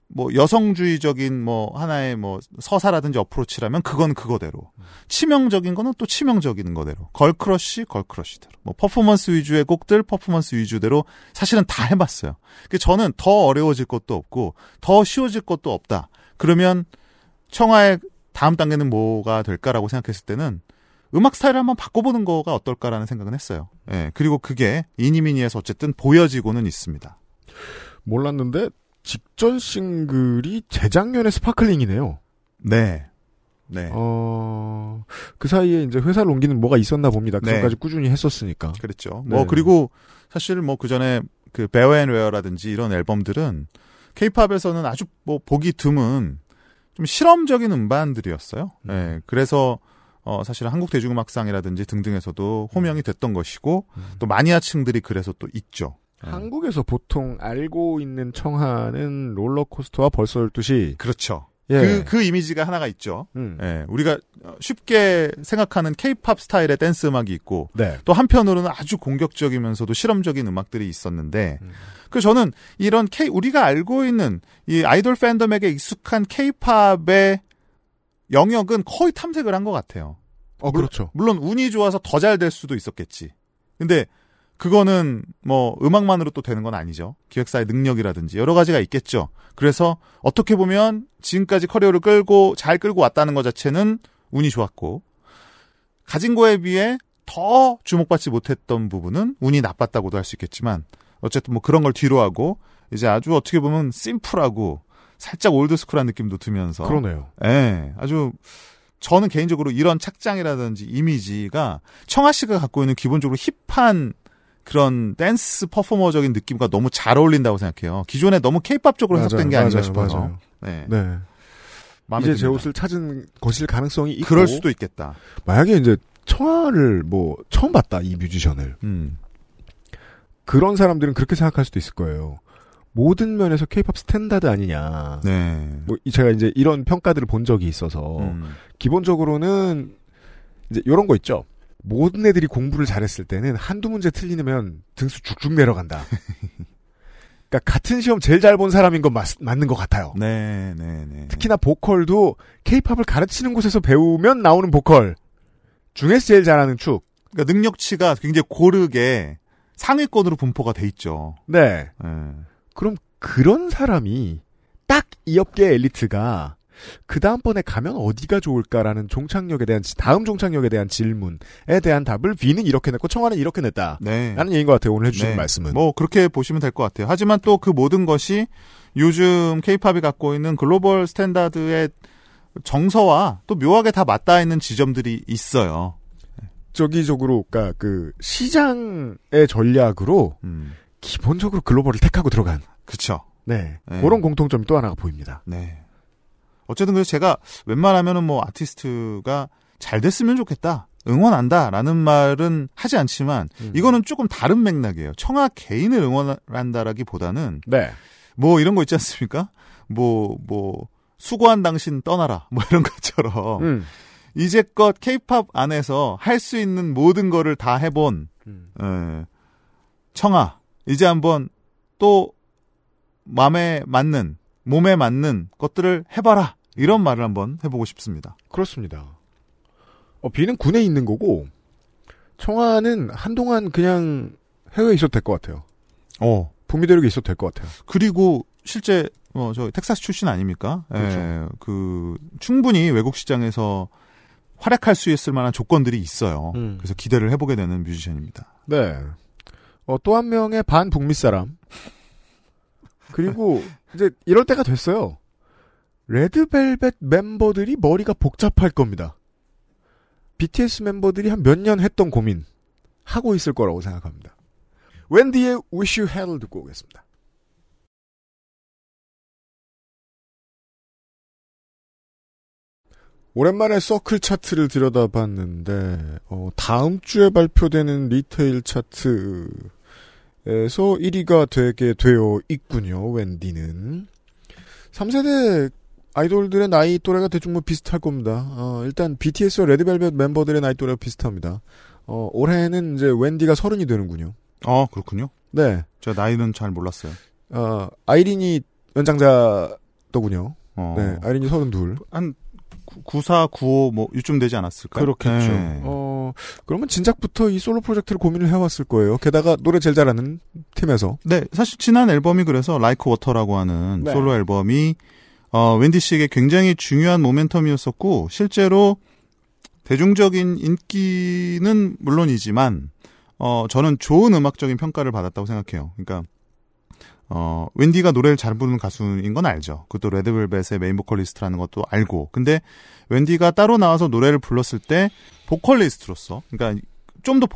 여성주의적인 하나의 서사라든지 어프로치라면 그건 그거대로. 치명적인 거는 또 치명적인 거대로. 걸크러쉬 걸크러쉬대로. 퍼포먼스 위주의 곡들 퍼포먼스 위주대로 사실은 다 해봤어요. 저는 더 어려워질 것도 없고 더 쉬워질 것도 없다. 그러면 청하의 다음 단계는 뭐가 될까라고 생각했을 때는 음악 스타일을 한번 바꿔보는 거가 어떨까라는 생각은 했어요. 예. 그리고 그게 이니미니에서 어쨌든 보여지고는 있습니다. 몰랐는데 직전 싱글이 재작년의 스파클링이네요. 네. 그 사이에 이제 회사를 옮기는 뭐가 있었나 봅니다. 그 전까지 꾸준히 했었으니까. 그랬죠. 그리고 사실 그 전에 그 베어 앤 웨어라든지 이런 앨범들은 K-팝에서는 아주 보기 드문 좀 실험적인 음반들이었어요. 네. 그래서 사실 한국 대중음악상이라든지 등등에서도 호명이 됐던 것이고 또 마니아층들이 그래서 또 있죠. 한국에서 보통 알고 있는 청하는 롤러코스터와 벌써 12시. 그렇죠. 예. 그 이미지가 하나가 있죠. 예. 우리가 쉽게 생각하는 K-팝 스타일의 댄스 음악이 있고, 네. 또 한편으로는 아주 공격적이면서도 실험적인 음악들이 있었는데, 그래서 저는 이런 우리가 알고 있는 이 아이돌 팬덤에게 익숙한 K-팝의 영역은 거의 탐색을 한 것 같아요. 그렇죠. 물론 운이 좋아서 더 잘 될 수도 있었겠지. 근데 그거는 음악만으로 또 되는 건 아니죠. 기획사의 능력이라든지 여러 가지가 있겠죠. 그래서 어떻게 보면 지금까지 커리어를 잘 끌고 왔다는 것 자체는 운이 좋았고, 가진 거에 비해 더 주목받지 못했던 부분은 운이 나빴다고도 할 수 있겠지만, 어쨌든 그런 걸 뒤로 하고 이제 아주 어떻게 보면 심플하고 살짝 올드스쿨한 느낌도 들면서, 그러네요. 예, 아주 저는 개인적으로 이런 착장이라든지 이미지가 청아 씨가 갖고 있는 기본적으로 힙한 그런 댄스 퍼포머적인 느낌과 너무 잘 어울린다고 생각해요. 기존에 너무 케이팝 쪽으로 해석된 게 아닌가 싶어서. 맞아요. 네. 네. 이제 제 옷을 찾은 것일 가능성이 있고. 그럴 수도 있겠다. 만약에 이제 청아를 처음 봤다, 이 뮤지션을. 그런 사람들은 그렇게 생각할 수도 있을 거예요. 모든 면에서 케이팝 스탠다드 아니냐. 네. 제가 이제 이런 평가들을 본 적이 있어서. 기본적으로는 이제 이런 거 있죠. 모든 애들이 공부를 잘했을 때는 한두 문제 틀리면 등수 쭉쭉 내려간다. 그러니까 같은 시험 제일 잘 본 사람인 건 맞는 것 같아요. 네. 특히나 보컬도 케이팝을 가르치는 곳에서 배우면 나오는 보컬 중에서 제일 잘하는 축. 그러니까 능력치가 굉장히 고르게 상위권으로 분포가 돼 있죠. 네. 그럼 그런 사람이 딱 이 업계 엘리트가 그 다음번에 가면 어디가 좋을까라는 다음 종착역에 대한 질문에 대한 답을 B는 이렇게 냈고 청아는 이렇게 냈다. 네. 라는 얘기인 것 같아요. 오늘 해주신 말씀은. 그렇게 보시면 될 것 같아요. 하지만 또 그 모든 것이 요즘 케이팝이 갖고 있는 글로벌 스탠다드의 정서와 또 묘하게 다 맞닿아 있는 지점들이 있어요. 저기적으로, 그러니까 시장의 전략으로 기본적으로 글로벌을 택하고 들어간. 그쵸. 네. 그런 공통점이 또 하나가 보입니다. 네. 어쨌든 그래서 제가 웬만하면은 아티스트가 잘 됐으면 좋겠다, 응원한다라는 말은 하지 않지만 이거는 조금 다른 맥락이에요. 청아 개인을 응원한다라기보다는 네. 이런 거 있지 않습니까? 수고한 당신 떠나라 이런 것처럼 이제껏 케이팝 안에서 할 수 있는 모든 거를 다 해본 청아 이제 한번 또 몸에 맞는 것들을 해봐라. 이런 말을 한번 해보고 싶습니다. 그렇습니다. B는 군에 있는 거고, 청아는 한동안 그냥 해외에 있어도 될 것 같아요. 북미 대륙에 있어도 될 것 같아요. 그리고 실제, 저 텍사스 출신 아닙니까? 그렇죠. 충분히 외국 시장에서 활약할 수 있을 만한 조건들이 있어요. 그래서 기대를 해보게 되는 뮤지션입니다. 네. 또 한 명의 반북미 사람. 그리고 이제 이럴 때가 됐어요. 레드벨벳 멤버들이 머리가 복잡할 겁니다. BTS 멤버들이 한 몇 년 했던 고민 하고 있을 거라고 생각합니다. 웬디의 Wish You Had를 듣고 오겠습니다. 오랜만에 서클 차트를 들여다봤는데 다음 주에 발표되는 리테일 차트에서 1위가 되게 되어 있군요. 웬디는 3세대 아이돌들의 나이 또래가 대충 비슷할 겁니다. 일단 BTS와 레드벨벳 멤버들의 나이 또래가 비슷합니다. 올해는 이제 웬디가 30이 되는군요. 그렇군요. 네. 제가 나이는 잘 몰랐어요. 아이린이 연장자더군요. 네, 아이린이 32. 한 94, 95 이쯤 되지 않았을까요? 그렇겠죠. 네. 그러면 진작부터 이 솔로 프로젝트를 고민을 해왔을 거예요. 게다가 노래 제일 잘하는 팀에서. 네, 사실 지난 앨범이 그래서 Like Water라고 하는 네. 솔로 앨범이 웬디 씨에게 굉장히 중요한 모멘텀이었었고 실제로 대중적인 인기는 물론이지만 저는 좋은 음악적인 평가를 받았다고 생각해요. 그러니까 웬디가 노래를 잘 부르는 가수인 건 알죠. 그것도 레드벨벳의 메인 보컬리스트라는 것도 알고. 근데 웬디가 따로 나와서 노래를 불렀을 때 보컬리스트로서, 그러니까 좀 더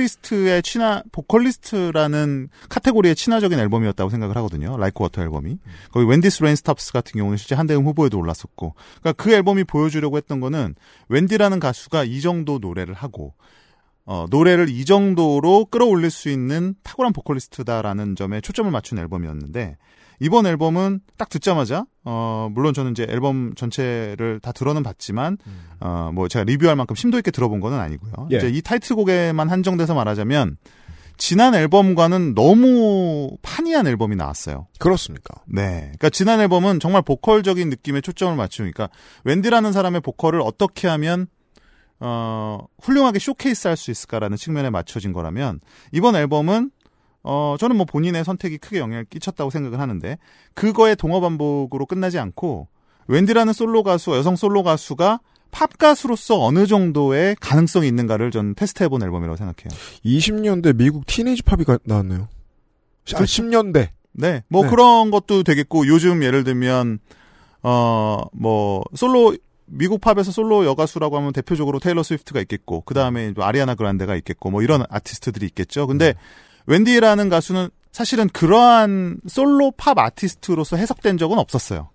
보컬리스트라는 카테고리의 친화적인 앨범이었다고 생각을 하거든요. Like Water 앨범이. 거기 웬디스 레인스톱스 같은 경우는 실제 한대음 후보에도 올랐었고. 그러니까 그 앨범이 보여주려고 했던 거는 웬디라는 가수가 이 정도 노래를 하고 노래를 이 정도로 끌어올릴 수 있는 탁월한 보컬리스트다라는 점에 초점을 맞춘 앨범이었는데 이번 앨범은 딱 듣자마자 물론 저는 이제 앨범 전체를 다 들어는 봤지만 제가 리뷰할 만큼 심도 있게 들어본 건 아니고요. 예. 이제 이 타이틀곡에만 한정돼서 말하자면 지난 앨범과는 너무 판이한 앨범이 나왔어요. 그렇습니까? 네. 그러니까 지난 앨범은 정말 보컬적인 느낌에 초점을 맞추니까 웬디라는 사람의 보컬을 어떻게 하면 훌륭하게 쇼케이스 할 수 있을까라는 측면에 맞춰진 거라면 이번 앨범은 저는 본인의 선택이 크게 영향을 끼쳤다고 생각을 하는데 그거의 동어반복으로 끝나지 않고 웬디라는 솔로 가수, 여성 솔로 가수가 팝 가수로서 어느 정도의 가능성이 있는가를 전 테스트해본 앨범이라고 생각해요. 20년대 미국 티네이지 팝이 나왔네요. 10년대. 네. 그런 것도 되겠고 요즘 예를 들면 솔로 미국 팝에서 솔로 여가수라고 하면 대표적으로 테일러 스위프트가 있겠고 그 다음에 아리아나 그란데가 있겠고 이런 아티스트들이 있겠죠. 근데 웬디라는 가수는 사실은 그러한 솔로 팝 아티스트로서 해석된 적은 없었어요.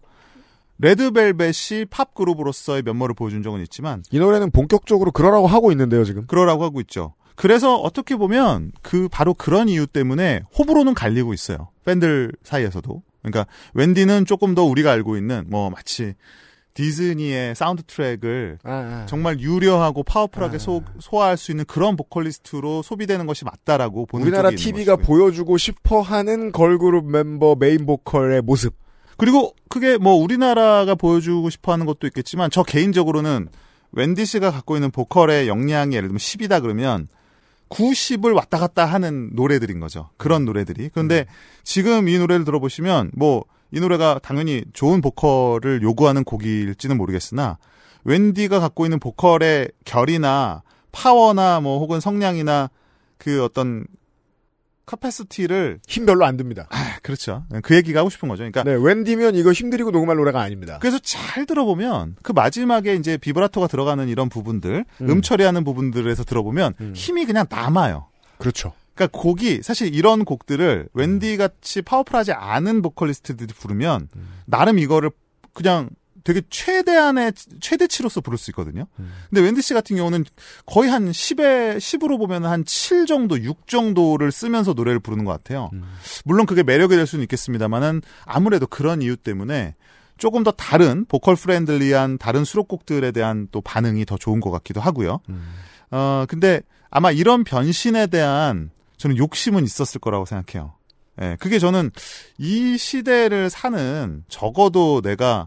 레드벨벳이 팝 그룹으로서의 면모를 보여준 적은 있지만 이 노래는 본격적으로 그러라고 하고 있는데요, 지금. 그러라고 하고 있죠. 그래서 어떻게 보면 바로 그런 이유 때문에 호불호는 갈리고 있어요. 팬들 사이에서도. 그러니까 웬디는 조금 더 우리가 알고 있는 마치 디즈니의 사운드 트랙을 정말 유려하고 파워풀하게 소화할 수 있는 그런 보컬리스트로 소비되는 것이 맞다라고 보는 쪽이 있는 우리나라 TV가 것이고요. 보여주고 싶어하는 걸그룹 멤버 메인 보컬의 모습. 그리고 그게 우리나라가 보여주고 싶어하는 것도 있겠지만 저 개인적으로는 웬디 씨가 갖고 있는 보컬의 역량이 예를 들면 10이다 그러면 90을 왔다 갔다 하는 노래들인 거죠. 그런 노래들이. 그런데 지금 이 노래를 들어보시면 이 노래가 당연히 좋은 보컬을 요구하는 곡일지는 모르겠으나 웬디가 갖고 있는 보컬의 결이나 파워나 혹은 성량이나 그 어떤 카패시티를 힘 별로 안 듭니다. 그렇죠. 그 얘기가 하고 싶은 거죠. 그러니까 네, 웬디면 이거 힘들이고 녹음할 노래가 아닙니다. 그래서 잘 들어보면 그 마지막에 이제 비브라토가 들어가는 이런 부분들, 처리하는 부분들에서 들어보면 힘이 그냥 남아요. 그렇죠. 그러니까 곡이 사실 이런 곡들을 웬디 같이 파워풀하지 않은 보컬리스트들이 부르면 나름 이거를 그냥 되게 최대한의 최대치로서 부를 수 있거든요. 근데 웬디 씨 같은 경우는 거의 한 10으로 보면 한 7 정도, 6 정도를 쓰면서 노래를 부르는 것 같아요. 물론 그게 매력이 될 수는 있겠습니다만은 아무래도 그런 이유 때문에 조금 더 다른 보컬 프렌들리한 다른 수록곡들에 대한 또 반응이 더 좋은 것 같기도 하고요. 근데 아마 이런 변신에 대한 저는 욕심은 있었을 거라고 생각해요. 예, 그게 저는 이 시대를 사는 적어도 내가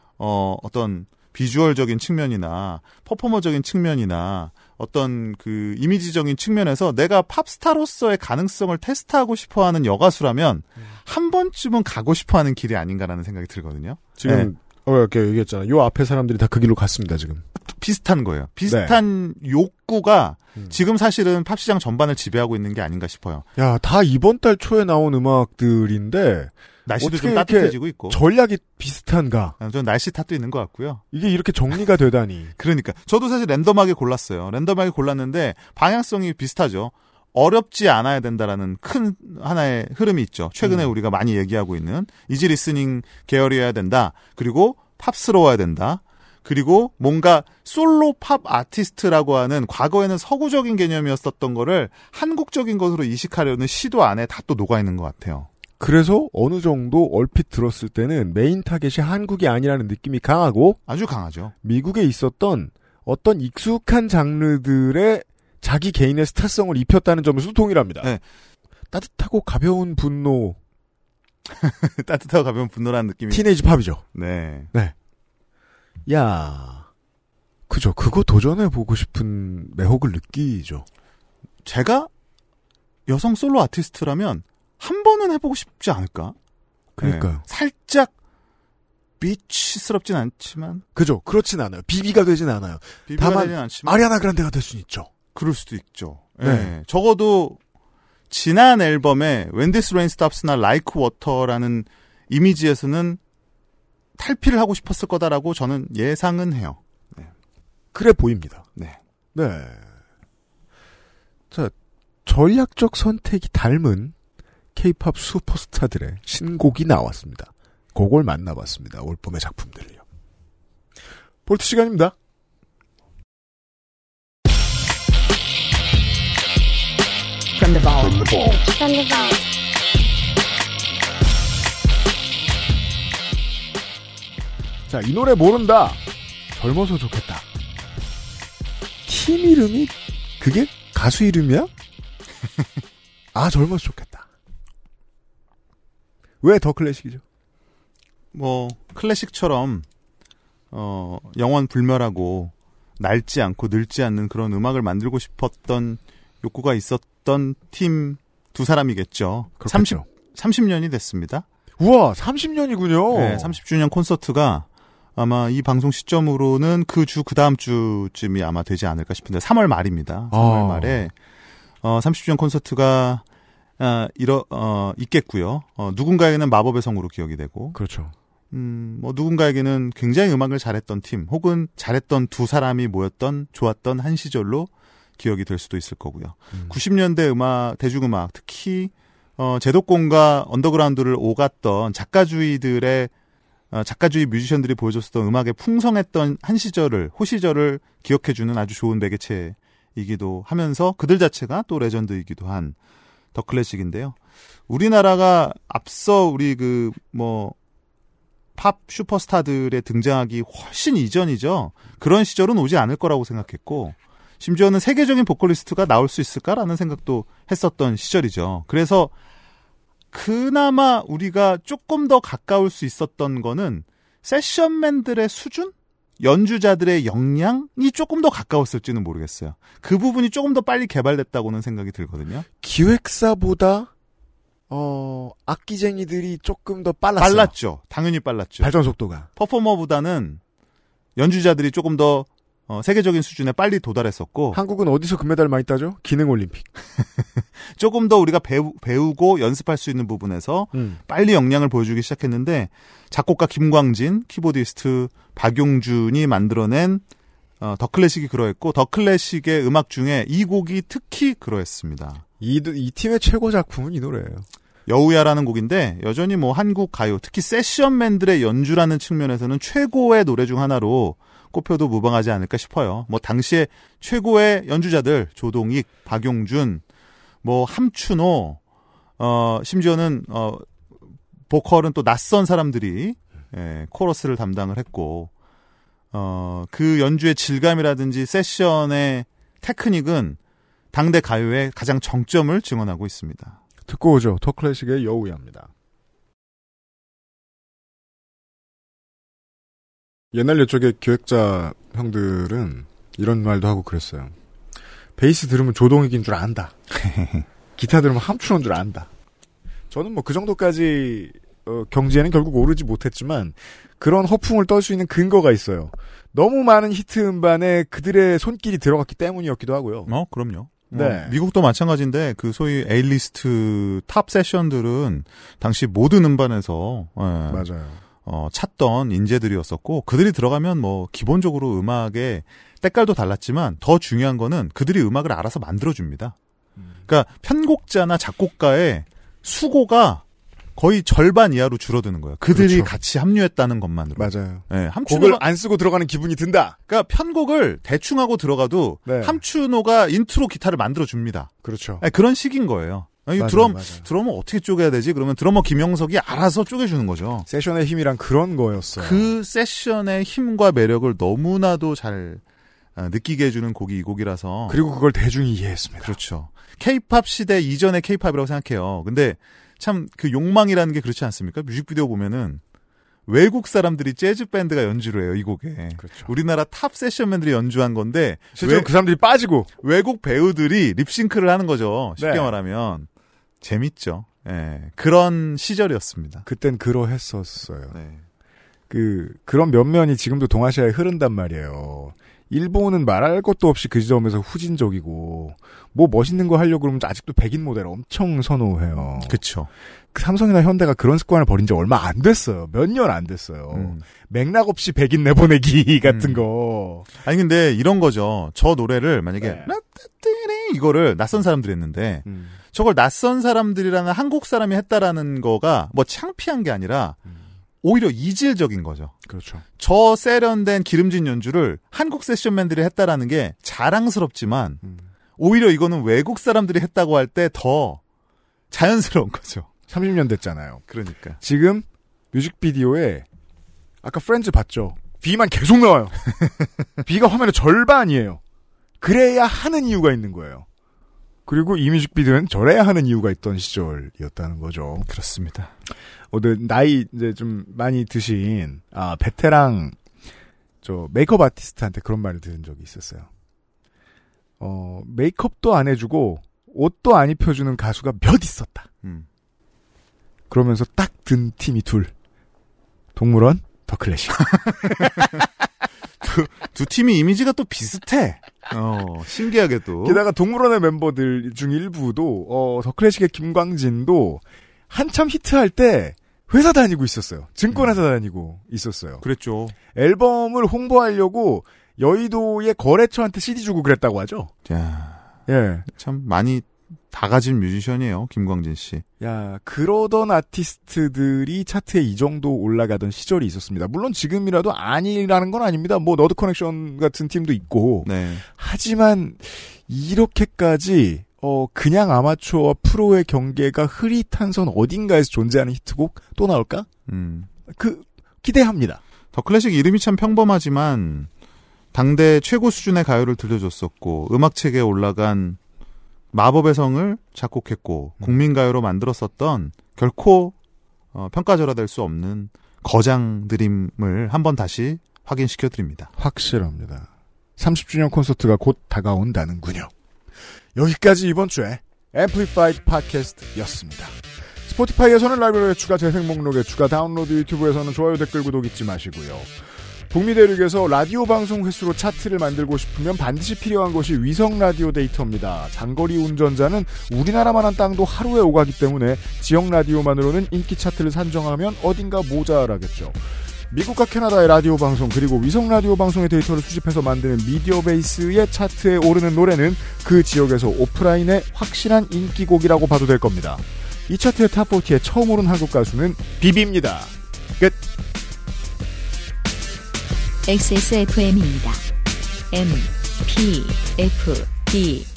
어떤 비주얼적인 측면이나 퍼포머적인 측면이나 어떤 그 이미지적인 측면에서 내가 팝스타로서의 가능성을 테스트하고 싶어하는 여가수라면 한 번쯤은 가고 싶어하는 길이 아닌가라는 생각이 들거든요. 지금 이렇게 얘기했잖아. 요 앞에 사람들이 다 그 길로 갔습니다. 지금 비슷한 거예요. 비슷한 욕구가 지금 사실은 팝 시장 전반을 지배하고 있는 게 아닌가 싶어요. 야, 다 이번 달 초에 나온 음악들인데 날씨도 좀 따뜻해지고 있고 전략이 비슷한가? 저는 날씨 탓도 있는 것 같고요. 이게 이렇게 정리가 되다니. 그러니까 저도 사실 랜덤하게 골랐어요. 랜덤하게 골랐는데 방향성이 비슷하죠. 어렵지 않아야 된다라는 큰 하나의 흐름이 있죠. 최근에 우리가 많이 얘기하고 있는 이지 리스닝 계열이어야 된다. 그리고 팝스러워야 된다. 그리고 뭔가 솔로 팝 아티스트라고 하는 과거에는 서구적인 개념이었었던 거를 한국적인 것으로 이식하려는 시도 안에 다 또 녹아있는 것 같아요. 그래서 어느 정도 얼핏 들었을 때는 메인 타겟이 한국이 아니라는 느낌이 강하고 아주 강하죠. 미국에 있었던 어떤 익숙한 장르들의 자기 개인의 스타성을 입혔다는 점에서도 동일합니다. 네. 따뜻하고 가벼운 분노. 따뜻하고 가벼운 분노라는 느낌이. 티네이지 팝이죠. 네. 네. 야, 그죠. 그거 도전해보고 싶은 매혹을 느끼죠. 제가 여성 솔로 아티스트라면 한 번은 해보고 싶지 않을까? 그러니까요. 네. 살짝 비치스럽진 않지만. 그죠. 그렇진 않아요. 비비가 되진 않아요. 다만 되진 않지만. 아리아나 그란데가 될 수는 있죠. 그럴 수도 있죠. 네. 적어도 지난 앨범에 When This Rain Stops나 Like Water라는 이미지에서는 탈피를 하고 싶었을 거다라고 저는 예상은 해요. 네. 그래 보입니다. 네. 네. 자, 전략적 선택이 닮은 K-팝 슈퍼스타들의 신곡이 나왔습니다. 그걸 만나봤습니다. 올 봄의 작품들을요. 볼트 시간입니다. From the vault. From the vault. 자, 이 노래 모른다. 젊어서 좋겠다. 팀 이름이 그게 가수 이름이야? 아, 젊어서 좋겠다. 왜 더 클래식이죠? 클래식처럼 영원 불멸하고 낡지 않고 늙지 않는 그런 음악을 만들고 싶었던 욕구가 있었던 팀 두 사람이겠죠. 30년이 됐습니다. 우와, 30년이군요. 네, 30주년 콘서트가 아마 이 방송 시점으로는 그 다음 주쯤이 아마 되지 않을까 싶은데 3월 말입니다. 3월 말에 30주년 콘서트가 있겠고요. 누군가에게는 마법의 성으로 기억이 되고. 그렇죠. 누군가에게는 굉장히 음악을 잘했던 팀, 혹은 잘했던 두 사람이 모였던 좋았던 한 시절로 기억이 될 수도 있을 거고요. 90년대 음악, 대중음악, 특히 제도권과 언더그라운드를 오갔던 작가주의 뮤지션들이 보여줬었던 음악의 풍성했던 한 시절을, 호시절을 기억해주는 아주 좋은 매개체이기도 하면서 그들 자체가 또 레전드이기도 한 더 클래식인데요. 우리나라가 앞서 우리 팝 슈퍼스타들의 등장하기 훨씬 이전이죠. 그런 시절은 오지 않을 거라고 생각했고, 심지어는 세계적인 보컬리스트가 나올 수 있을까라는 생각도 했었던 시절이죠. 그래서 그나마 우리가 조금 더 가까울 수 있었던 거는 세션맨들의 수준? 연주자들의 역량이 조금 더 가까웠을지는 모르겠어요. 그 부분이 조금 더 빨리 개발됐다고는 생각이 들거든요. 기획사보다 악기쟁이들이 조금 더 빨랐어요. 빨랐죠. 당연히 빨랐죠. 발전 속도가. 퍼포머보다는 연주자들이 조금 더 세계적인 수준에 빨리 도달했었고, 한국은 어디서 금메달 많이 따죠? 기능올림픽. 조금 더 우리가 배우고 연습할 수 있는 부분에서 빨리 역량을 보여주기 시작했는데, 작곡가 김광진, 키보디스트 박용준이 만들어낸 더 클래식이 그러했고, 더 클래식의 음악 중에 이 곡이 특히 그러했습니다. 이 팀의 최고 작품은 이 노래예요. 여우야라는 곡인데, 여전히 한국 가요, 특히 세션맨들의 연주라는 측면에서는 최고의 노래 중 하나로 꼽혀도 무방하지 않을까 싶어요. 당시에 최고의 연주자들, 조동익, 박용준, 함춘호, 심지어는 보컬은 또 낯선 사람들이 코러스를 담당을 했고, 그 연주의 질감이라든지 세션의 테크닉은 당대 가요의 가장 정점을 증언하고 있습니다. 듣고 오죠. 더 클래식의 여우야입니다. 옛날 옛적의 기획자 형들은 이런 말도 하고 그랬어요. 베이스 들으면 조동익인 줄 안다. 기타 들으면 함춘호인 줄 안다. 저는 그 정도까지 경지에는 결국 오르지 못했지만 그런 허풍을 떨 수 있는 근거가 있어요. 너무 많은 히트 음반에 그들의 손길이 들어갔기 때문이었기도 하고요. 그럼요. 네. 미국도 마찬가지인데 그 소위 A-리스트 탑 세션들은 당시 모든 음반에서 맞아요. 찾던 인재들이었었고, 그들이 들어가면 기본적으로 음악의 때깔도 달랐지만 더 중요한 거는 그들이 음악을 알아서 만들어줍니다. 그러니까 편곡자나 작곡가의 수고가 거의 절반 이하로 줄어드는 거예요. 그들이 그렇죠. 같이 합류했다는 것만으로. 맞아요. 네, 곡을 안 쓰고 들어가는 기분이 든다. 그러니까 편곡을 대충 하고 들어가도 네. 함춘호가 인트로 기타를 만들어줍니다. 그렇죠. 네, 그런 식인 거예요. 맞아요, 드럼을 어떻게 쪼개야 되지? 그러면 드러머 김영석이 알아서 쪼개주는 거죠. 세션의 힘이란 그런 거였어요. 그 세션의 힘과 매력을 너무나도 잘 느끼게 해주는 곡이 이 곡이라서. 그리고 그걸 대중이 이해했습니다. 그렇죠. K-팝 시대 이전의 K-팝이라고 생각해요. 근데 참 그 욕망이라는 게 그렇지 않습니까? 뮤직비디오 보면은 외국 사람들이 재즈 밴드가 연주를 해요, 이 곡에. 그렇죠. 우리나라 탑 세션맨들이 연주한 건데 실제로 그 사람들이 빠지고 외국 배우들이 립싱크를 하는 거죠. 쉽게 네. 말하면. 재밌죠. 예. 그런 시절이었습니다. 그땐 그러했었어요. 네. 그런 면면이 지금도 동아시아에 흐른단 말이에요. 일본은 말할 것도 없이 그 지점에서 후진적이고 멋있는 거 하려고 그러면 아직도 백인 모델 엄청 선호해요. 그렇죠. 삼성이나 현대가 그런 습관을 버린 지 얼마 안 됐어요. 몇 년 안 됐어요. 맥락 없이 백인 내보내기 같은 거. 아니 근데 이런 거죠. 저 노래를 만약에 네. 이거를 낯선 사람들이 했는데 저걸 낯선 사람들이라는 한국 사람이 했다라는 거가 창피한 게 아니라 오히려 이질적인 거죠. 그렇죠. 저 세련된 기름진 연주를 한국 세션맨들이 했다라는 게 자랑스럽지만 오히려 이거는 외국 사람들이 했다고 할 때 더 자연스러운 거죠. 30년 됐잖아요. 그러니까. 지금 뮤직비디오에 아까 프렌즈 봤죠? B만 계속 나와요. B가 화면의 절반이에요. 그래야 하는 이유가 있는 거예요. 그리고 이 뮤직비디오는 저래야 하는 이유가 있던 시절이었다는 거죠. 그렇습니다. 나이 이제 좀 많이 드신 베테랑 메이크업 아티스트한테 그런 말을 들은 적이 있었어요. 메이크업도 안 해주고 옷도 안 입혀주는 가수가 몇 있었다. 그러면서 딱 든 팀이 둘. 동물원, 더 클래식. 두 팀이 이미지가 또 비슷해. 신기하게도. 게다가 동물원의 멤버들 중 일부도 더 클래식의 김광진도 한참 히트할 때 회사 다니고 있었어요. 증권회사 다니고 있었어요. 그랬죠. 앨범을 홍보하려고 여의도의 거래처한테 CD 주고 그랬다고 하죠. 야, 예, 참 많이 다 가진 뮤지션이에요, 김광진 씨. 야, 그러던 아티스트들이 차트에 이 정도 올라가던 시절이 있었습니다. 물론 지금이라도 아니라는 건 아닙니다. 뭐 너드 커넥션 같은 팀도 있고. 네. 하지만 이렇게까지 그냥 아마추어와 프로의 경계가 흐릿한 선 어딘가에서 존재하는 히트곡 또 나올까? 기대합니다. 더 클래식 이름이 참 평범하지만 당대 최고 수준의 가요를 들려줬었고 음악책에 올라간 마법의 성을 작곡했고 국민가요로 만들었었던 결코 평가절하될 수 없는 거장드림을 한번 다시 확인시켜드립니다. 확실합니다. 30주년 콘서트가 곧 다가온다는군요. 여기까지 이번 주에 앰플리파이드 팟캐스트였습니다. 스포티파이에서는 라이브러리에 추가, 재생 목록에 추가, 다운로드, 유튜브에서는 좋아요, 댓글, 구독 잊지 마시고요. 북미 대륙에서 라디오 방송 횟수로 차트를 만들고 싶으면 반드시 필요한 것이 위성 라디오 데이터입니다. 장거리 운전자는 우리나라만한 땅도 하루에 오가기 때문에 지역 라디오만으로는 인기 차트를 산정하면 어딘가 모자라겠죠. 미국과 캐나다의 라디오 방송 그리고 위성 라디오 방송의 데이터를 수집해서 만드는 미디어 베이스의 차트에 오르는 노래는 그 지역에서 오프라인의 확실한 인기곡이라고 봐도 될 겁니다. 이 차트의 탑40에 처음 오른 한국 가수는 비비입니다. 끝. XSFM입니다. M, P, F, D